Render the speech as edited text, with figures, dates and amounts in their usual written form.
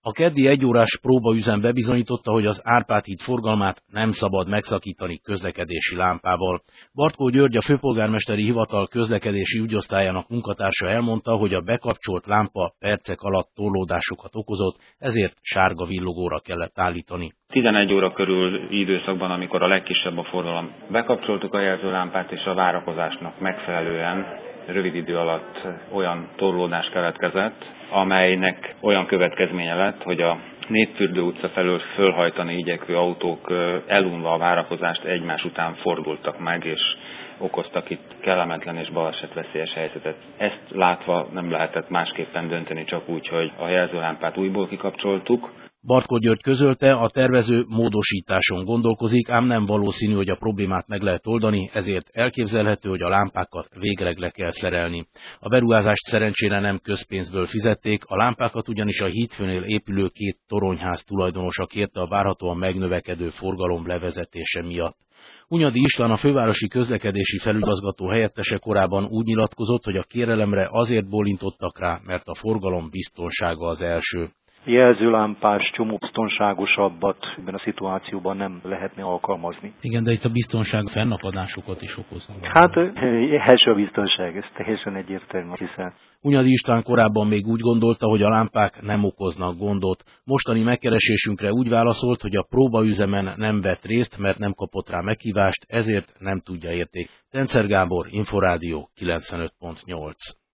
A keddi egyórás próbaüzem bebizonyította, hogy az Árpád híd forgalmát nem szabad megszakítani közlekedési lámpával. Bartkó György, a főpolgármesteri hivatal közlekedési ügyosztályának munkatársa elmondta, hogy a bekapcsolt lámpa percek alatt torlódásokat okozott, ezért sárga villogóra kellett állítani. 11 óra körül időszakban, amikor a legkisebb a forgalom, bekapcsoltuk a jelzőlámpát, és a várakozásnak megfelelően rövid idő alatt olyan torlódás keletkezett, amelynek olyan következménye lett, hogy a Népfürdő utca felől fölhajtani igyekvő autók elunva a várakozást egymás után fordultak meg, és okoztak itt kellemetlen és balesetveszélyes helyzetet. Ezt látva nem lehetett másképpen dönteni, csak úgy, hogy a jelzőlámpát újból kikapcsoltuk. Bartkó György közölte, a tervező módosításon gondolkozik, ám nem valószínű, hogy a problémát meg lehet oldani, ezért elképzelhető, hogy a lámpákat végleg le kell szerelni. A beruházást szerencsére nem közpénzből fizették, a lámpákat ugyanis a hídfőnél épülő 2 toronyház tulajdonosa kérte a várhatóan megnövekedő forgalom levezetése miatt. Hunyadi István, a fővárosi közlekedési felügyigazgató helyettese korábban úgy nyilatkozott, hogy a kérelemre azért bólintottak rá, mert a forgalom biztonsága az első. Jelzőlámpás csomó biztonságosabbat ebben a szituációban nem lehetne alkalmazni. Igen, de itt a biztonság fennakadásokat is okoznak. Hát első a biztonság, ez teljesen egyértelmű, hiszen. Hunyadi István korábban még úgy gondolta, hogy a lámpák nem okoznak gondot. Mostani megkeresésünkre úgy válaszolt, hogy a próbaüzemen nem vett részt, mert nem kapott rá meghívást, ezért nem tudja érték. Tencer Gábor, Inforádió 95.8.